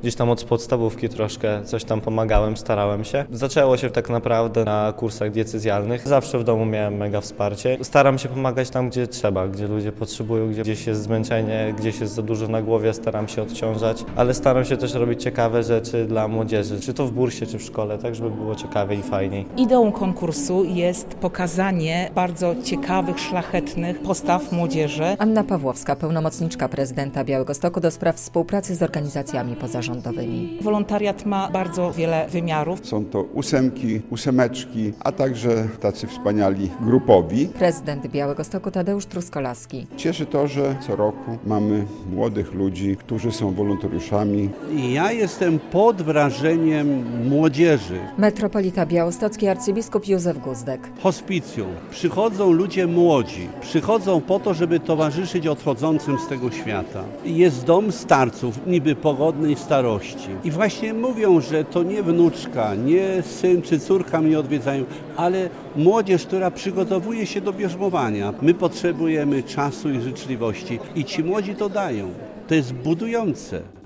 Gdzieś tam od podstawówki troszkę coś tam pomagałem, starałem się. Zaczęło się tak naprawdę na kursach diecezjalnych. Zawsze w domu miałem mega wsparcie. Staram się pomagać tam, gdzie trzeba, gdzie ludzie potrzebują, gdzieś jest zmęczenie, gdzieś jest za dużo na głowie, staram się odciążać, ale staram się też robić ciekawe rzeczy dla młodzieży, czy to w bursie, czy w szkole, tak żeby było ciekawie i fajniej. Ideą konkursu jest pokazanie bardzo ciekawych, szlachetnych postaw młodzieży. Anna Pawłowska, pełnomocniczka prezydenta Białegostoku do spraw współpracy z organizacjami pozarządowymi. Wolontariat ma bardzo wiele wymiarów. Są to ósemki, ósemeczki, a także tacy wspaniali grupowi. Prezydent Białegostoku Tadeusz Truskolaski. Cieszy to, że co roku mamy młodych ludzi, którzy są wolontariuszami. Ja jestem pod wrażeniem młodzieży. Metropolita białostocki arcybiskup Józef Guzdek. Hospicjum. Przychodzą ludzie młodzi. Przychodzą po to, żeby towarzyszyć odchodzącym z tego świata. Jest dom starców, niby pogodnej starości. I właśnie mówią, że to nie wnuczka, nie syn czy córka mnie odwiedzają, ale młodzież, która przygotowuje się do bierzmowania. My potrzebujemy czasu i życzliwości i ci młodzi to dają. To jest budujące.